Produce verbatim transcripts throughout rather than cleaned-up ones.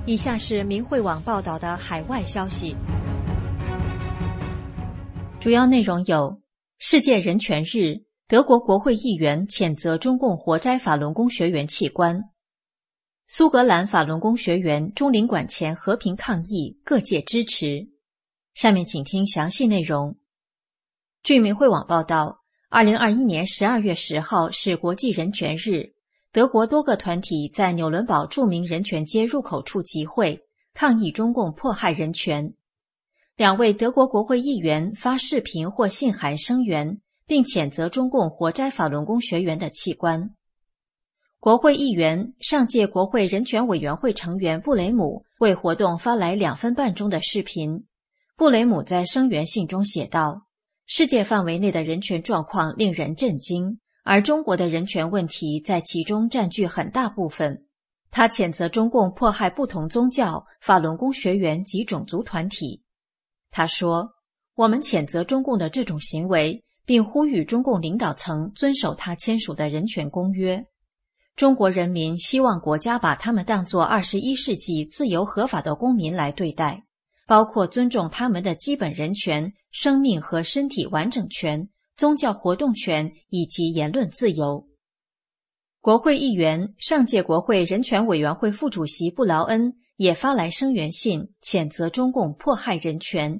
以下是明慧网报道的海外消息，主要内容有：世界人权日，德国国会议员谴责中共活摘法轮功学员器官；苏格兰法轮功学员中领馆前和平抗议，各界支持。下面请听详细内容。据明慧网报道，二零二一年十二月十号是国际人权日，德国多个团体在纽伦堡著名人权街入口处集会，抗议中共迫害人权。两位德国国会议员发视频或信函声援，并谴责中共活摘法轮功学员的器官。国会议员、上届国会人权委员会成员布雷姆为活动发来两分半钟的视频。布雷姆在声援信中写道：世界范围内的人权状况令人震惊，而中国的人权问题在其中占据很大部分。他谴责中共迫害不同宗教、法轮功学员及种族团体。他说：我们谴责中共的这种行为，并呼吁中共领导层遵守他签署的人权公约。中国人民希望国家把他们当作二十一世纪自由合法的公民来对待，包括尊重他们的基本人权、生命和身体完整权、宗教活动权以及言论自由。国会议员、上届国会人权委员会副主席布劳恩也发来声援信，谴责中共迫害人权。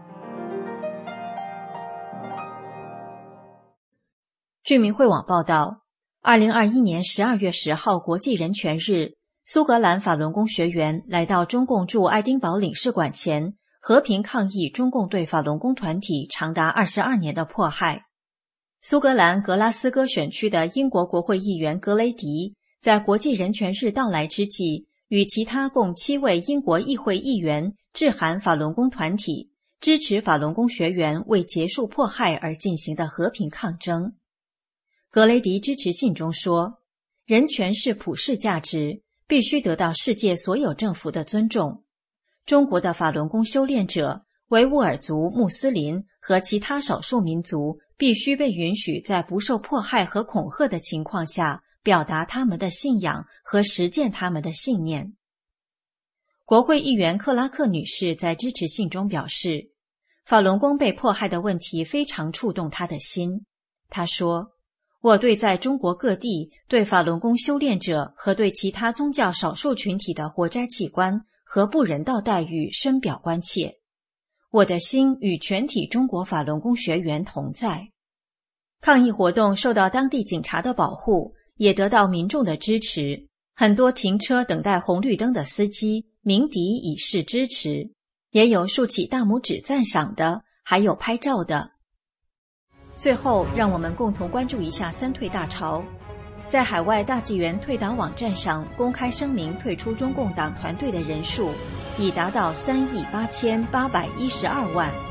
据明慧网报道，二零二一年十二月十号国际人权日，苏格兰法轮功学员来到中共驻爱丁堡领事馆前，和平抗议中共对法轮功团体长达二十二年的迫害。苏格兰格拉斯哥选区的英国国会议员格雷迪在国际人权日到来之际，与其他共七位英国议会议员致函法轮功团体，支持法轮功学员为结束迫害而进行的和平抗争。格雷迪支持信中说，人权是普世价值，必须得到世界所有政府的尊重。中国的法轮功修炼者、维吾尔族、穆斯林和其他少数民族必须被允许在不受迫害和恐吓的情况下表达他们的信仰和实践他们的信念。国会议员克拉克女士在支持信中表示，法轮功被迫害的问题非常触动她的心。她说，我对在中国各地对法轮功修炼者和对其他宗教少数群体的活摘器官和不人道待遇深表关切。我的心与全体中国法轮功学员同在。抗议活动受到当地警察的保护，也得到民众的支持。很多停车等待红绿灯的司机鸣笛以示支持，也有竖起大拇指赞赏的，还有拍照的。最后，让我们共同关注一下三退大潮。在海外大纪元退党网站上公开声明退出中共党团队的人数已达到三亿八千八百一十二万。